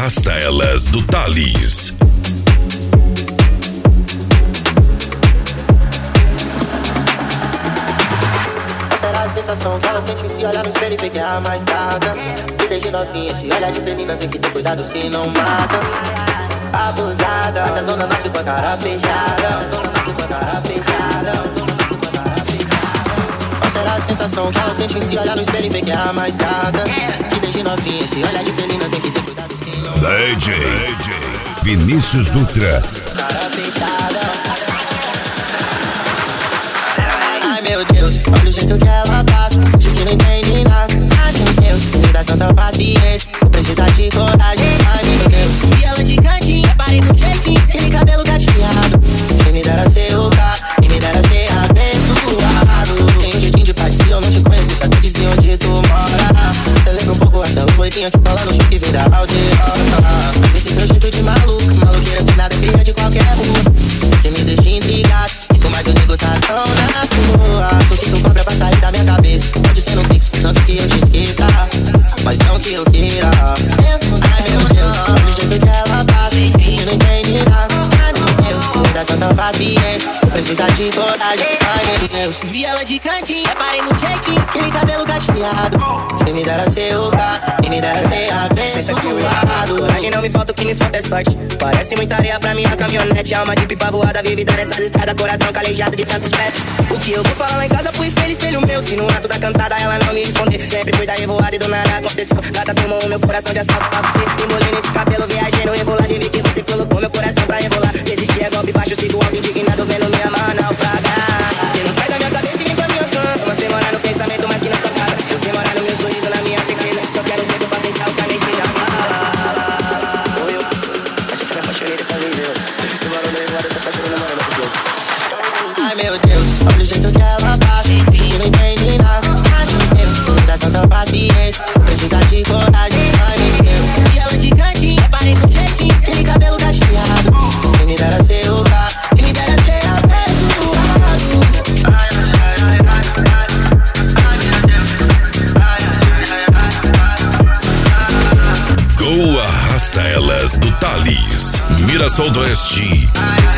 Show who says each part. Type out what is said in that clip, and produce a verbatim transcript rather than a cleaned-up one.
Speaker 1: Arrasta Elas do Thales.
Speaker 2: A sensação que ela sente se olhar no espelho e ver que é a mais gata. Se desde novinha, se olhar de felina, tem que ter cuidado se não mata. Abusada, da zona norte com a cara fechada. Da zona norte com a cara fechada. Qual será a sensação que ela sente se olhar no espelho e ver que é a mais gata? Se desde novinha, se olhar de felina, tem que ter cuidado se não mata.
Speaker 1: D J Vinícius Dutra.
Speaker 2: Cara fechada. Meu Deus, olha o jeito que ela passa, de que não entende nada. Ai meu Deus, me dá santa paciência, não precisa de coragem. Ai meu Deus, vi ela de cantinho, parei no jeitinho, aquele cabelo cacheado. Quem me dera ser o cara, quem me dera ser abençoado. Tem um jeitinho de pai, se eu não te conheço, só te dizer onde tu mora. Eu lembro um pouco aquela loirinha que cola no chão que vem da aldeota. Mas esse teu jeito de maluco, maluqueira que nada pia de qualquer rua. Que me deixa intrigado, e com mais do nego tá tão na tua. Tu que tu cobra pra sair da minha cabeça. Pode ser no pix, tanto que eu te esqueça, mas não que eu queira. Ai meu Deus, olha o jeito que ela passa, que não entende nada. Ai meu Deus, me dá santa paciência, não precisa de coragem. Ai meu Deus, vi ela de cantinho, parei no jeitinho, aquele cabelo cacheado. Quem me dera ser o cara, quem me dera ser abençoado.
Speaker 3: Coragem não me falta, o que me falta é sorte. Parece muita areia pra minha caminhonete. Alma de pipa voada, vivida nessas estradas. Coração calejado de tantos pés. O que eu vou falar lá em casa pro espelho, espelho meu. Se no ato da cantada ela não me responder, sempre fui da revoada e do nada aconteceu. Gata tomou o meu coração de assalto pra você. Me molhei nesse cabelo, viajei no rebolado e vi que você colocou meu coração pra rebolar. Desistir é golpe baixo, sigo alto indignado, vendo minha mão naufragar. Você não sai da minha cabeça e vem pra minha cama. Você mora no pensamento, mas que na tua casa. Você mora no meu sorriso, na minha certeza. Só quero tempo pra aceitar o que a gente já fala. Ou eu, acho que me apaixonei dessa vez, eu. Demorou meio embora, essa paixão não mora no seu.
Speaker 2: Ai meu Deus, olha o jeito que ela passa, que não entende nada. Ai meu Deus, me dá santa paciência, precisa de coragem. Ai meu Deus, e ela de cantinho, parei no jeitinho, aquele cabelo cacheado. Quem me dera ser o cara, quem me dera ser abençoado. Ai, ai, ai, ai, ai, ai meu Deus. Ai, ai, ai, ai, ai.
Speaker 1: Go Arrasta Elas do Thales, Mirassol do Oeste.
Speaker 2: Ai, ai.